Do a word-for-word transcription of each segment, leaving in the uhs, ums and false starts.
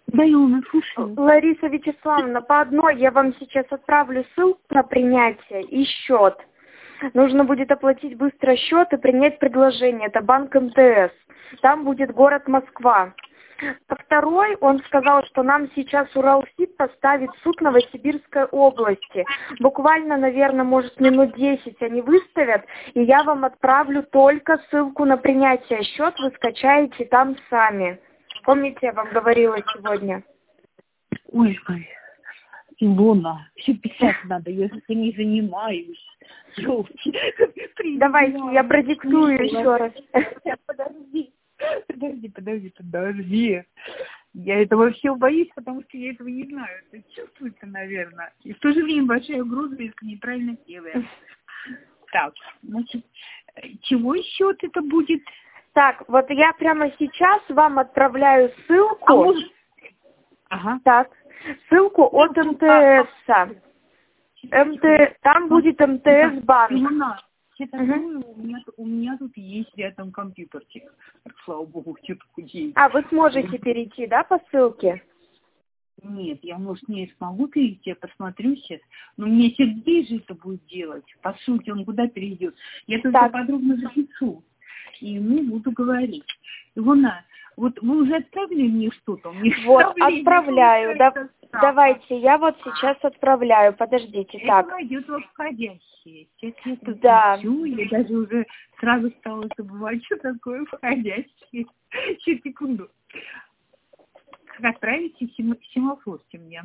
Да, Илона, слушаю. Лариса Вячеславовна, по одной я вам сейчас отправлю ссылку на принятие и счет. Нужно будет оплатить быстро счет и принять предложение. Это банк эм тэ эс. Там будет город Москва. По второй он сказал, что нам сейчас Уралсиб поставит суд Новосибирской области. Буквально, наверное, может минут десять они выставят, и я вам отправлю только ссылку на принятие. Счет вы скачаете там сами. Помните, я вам говорила сегодня? Ой, ой, Илона, все писать надо, я же не занимаюсь. Давайте, я продиктую еще раз. Подожди, подожди, подожди, подожди. Я этого всего боюсь, потому что я этого не знаю. Это чувствуется, наверное. И в то же время большая угроза, если неправильно делаем. Так, значит, чего еще это будет? Так, вот я прямо сейчас вам отправляю ссылку. А может... Ага. Так, ссылку от эм тэ эс. МТ... Там будет эм тэ эс банк. Угу. У, меня, у меня тут есть рядом компьютерчик. Слава богу, что-то худеет. А, вы сможете перейти, да, по ссылке? Нет, я, может, не смогу перейти, я посмотрю сейчас. Но мне Сергей же это будет делать. По сути, он куда перейдет? Я только так. подробно запишу. И ему буду говорить. Ивона, вот вы уже отправили мне что-то? Мне вот, отправляю. Да, давайте, я вот сейчас отправляю. Подождите, это так. Это идет во входящие. Сейчас я тут да. ищу, я даже уже сразу стала забывать, что такое входящие. Сейчас, секунду. Как отправите сем... семафорьте мне.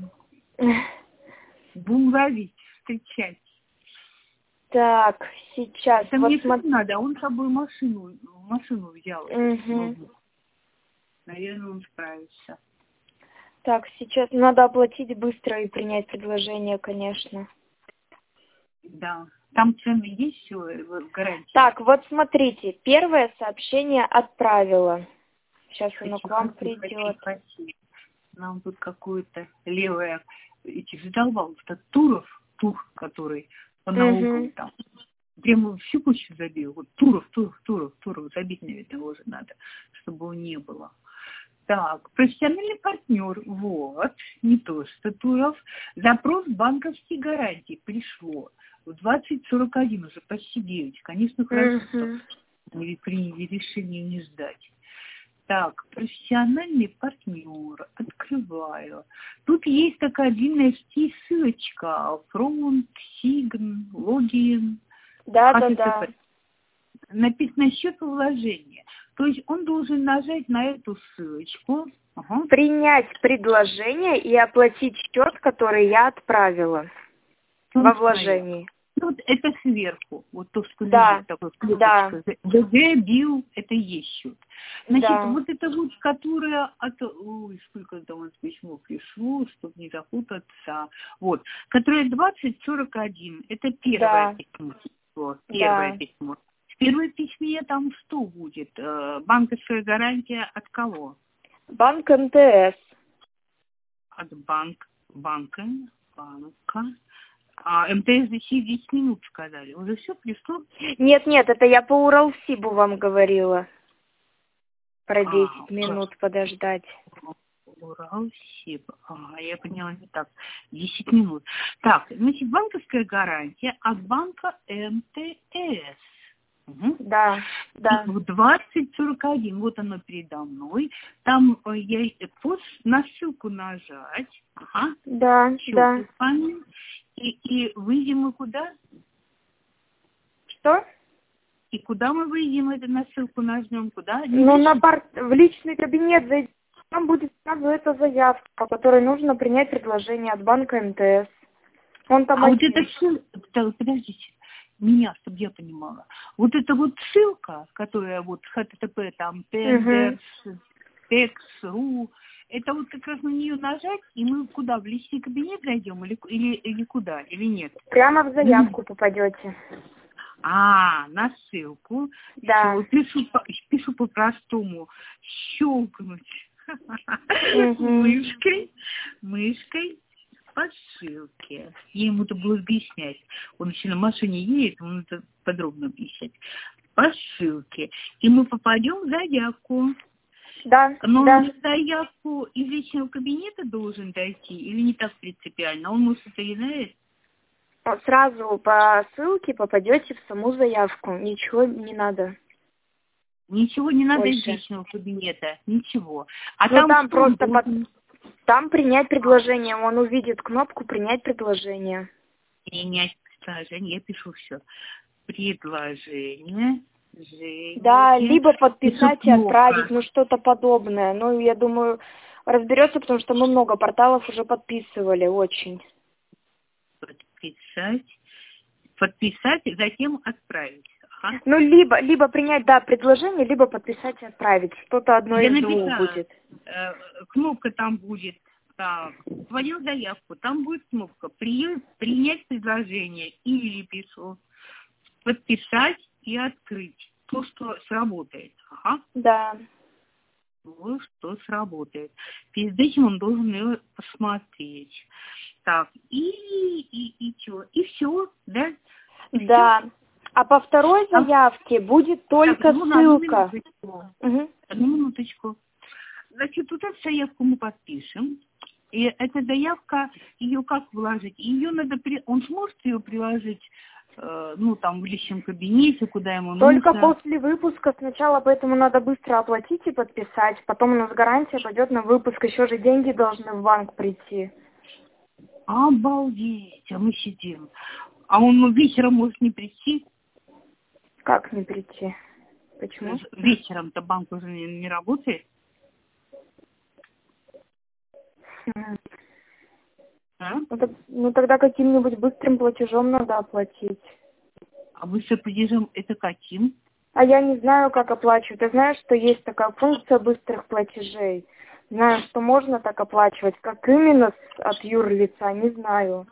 Будем ловить, встречать. Так, сейчас. Это вот мне см... надо, а он с собой машину, машину взял. Угу. Наверное, он справится. Так, сейчас надо оплатить быстро и принять предложение, конечно. Да. Там цены есть все в гарантии? Так, вот смотрите. Первое сообщение отправила. Сейчас оно к вам придет. Нам тут какое-то левое... Эти задолбал. Это Туров, Тур, который по налогам там. Прямо всю кучу забил. Вот Туров, Туров, Туров, Туров. Забить, наверное, его же надо, чтобы его не было. Так, профессиональный партнер. Вот. Не то, что Туров. Запрос банковских гарантий пришло. В двадцать сорок один уже почти девять. Конечно, хорошо, что мы приняли решение не ждать. Так, профессиональный партнер. Открываю. Тут есть такая длинная ссылочка. Фронт, Сигн, логин. Да, да, да. Написано счет вложения. То есть он должен нажать на эту ссылочку. Ага. Принять предложение и оплатить счет, который я отправила ну, во вложении. Вот это сверху, вот то, что да, лежит такой, да. ДГ, БИЛ, это и есть счет. Значит, да. вот это вот, которая, от, ой, сколько там вот письмо пришло, чтобы не запутаться, вот, которая двадцать сорок один, это первое да. письмо, первое да. письмо. В первом письме там что будет? Банковская гарантия от кого? Банк эм тэ эс. От банк, банка, банка. А эм тэ эс за десять минут сказали. Уже все пришло? Нет, нет, это я по Уралсибу вам говорила. Про десять а, минут как? Подождать. Уралсиб. Ага, я поняла не так. десять минут. Так, значит, банковская гарантия от банка эм тэ эс. Угу. Да, да. В двадцать сорок один, вот оно передо мной. Там я пост на ссылку нажать. Ага. Да, Все, да. И, и выйдем мы куда? Что? И куда мы выйдем, это на ссылку нажмем? Куда? Не ну, на пар... в личный кабинет зайдем. Там будет сразу эта заявка, по которой нужно принять предложение от банка эм тэ эс. Он там а один. вот это ссылка, подождите, меня, чтобы я понимала. Вот это вот ссылка, которая вот эйч ти ти пи, там, tenders, text.ru, это вот как раз на нее нажать, и мы куда, в личный кабинет зайдем или, или, или куда, или нет? Прямо в заявку mm. попадете. А, на ссылку. Да. Все, пишу, пишу по-простому. Щелкнуть mm-hmm. мышкой, мышкой по ссылке. Я ему это буду объяснять. Он еще на машине едет, он это подробно объяснять. По ссылке. И мы попадем в заявку. Да, Но да. он заявку из личного кабинета должен дойти или не так принципиально? Он, может, это и знает? Сразу по ссылке попадете в саму заявку. Ничего не надо. Ничего не надо Больше. из личного кабинета, ничего. А Ну, там, там что он просто под... должен там принять предложение. Он увидит кнопку принять предложение. принять предложение? Я пишу все. Предложение. Жене. Да, либо подписать и Кнопка. отправить, ну что-то подобное. Ну, я думаю, разберется, потому что мы много порталов уже подписывали, очень. Подписать. Подписать, затем отправить. Ага. Ну, либо, либо принять, да, предложение, либо подписать и отправить. Что-то одно Я из двух написала, будет. э, кнопка там будет, так, свою заявку, там будет кнопка при, принять предложение или пишу, подписать и открыть. То, что сработает. Ага. Да. То, что сработает. Перед этим он должен ее посмотреть. Так, и, и, и что? И все, да? И Да. всё? А по второй А- заявке будет только Так, ну, на одну ссылка. минуточку. Угу. Одну минуточку. Значит, вот эту заявку мы подпишем. И эта заявка, ее как вложить? Ее надо, при... он сможет ее приложить, э, ну, там, в личном кабинете, куда ему Только нужно? после выпуска сначала, поэтому надо быстро оплатить и подписать. Потом у нас гарантия пойдет на выпуск. Еще же деньги должны в банк прийти. Обалдеть, а мы сидим. А он вечером может не прийти? Как не прийти? Почему? Вечером-то банк уже не, не работает? М. А? Ну, так- ну, тогда каким-нибудь быстрым платежом надо оплатить. А быстро платежом это каким? А я не знаю, как оплачивать. Ты знаешь, что есть такая функция быстрых платежей? Знаю, что можно так оплачивать. Как именно с- от юрлица, не знаю.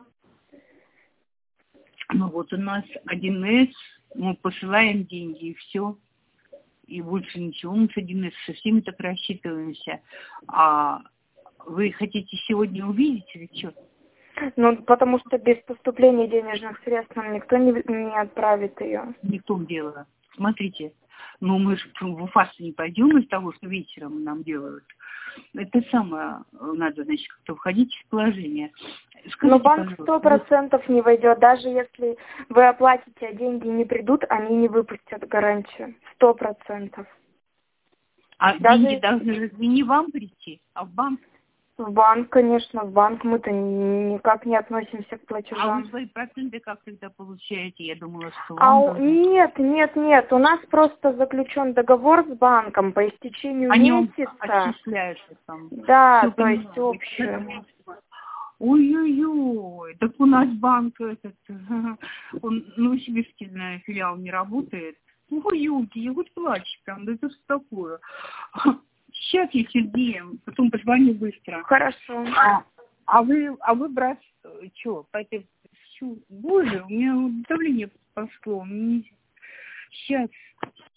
Ну вот у нас один эс, мы посылаем деньги и все. И больше ничего, мы с один эс со всеми так рассчитываемся. А вы хотите сегодня увидеть или что? Ну, потому что без поступления денежных средств нам никто не, не отправит ее. Не в том дело. Смотрите, ну мы же в УФАС не пойдем из того, что вечером нам делают. Это самое, надо, значит, как-то входить в положение. Скажите, Но банк сто пожалуйста, вот, процентов не войдет. Даже если вы оплатите, а деньги не придут, они не выпустят гарантию. Сто процентов. а Даже деньги должны разве не вам прийти, а в банк? в банк, конечно, в банк мы-то ни- никак не относимся к А вы платежам. свои проценты как тогда получаете? Я думала, что А вам у- должны. нет, нет, нет, у нас просто заключен договор с банком по истечению Они вам месяца. отчисляются там. Да, Все то есть понимаю. общую. Ой-ой-ой, так у нас банк этот, он новосибирский, наверное, филиал не работает. Ой, елки, я хоть плачу там, да это что такое? Сейчас я Сергеем, потом позвоню быстро. Хорошо. А, а вы, а вы, брат, что, по этой, чё, боже, у меня давление пошло, сейчас.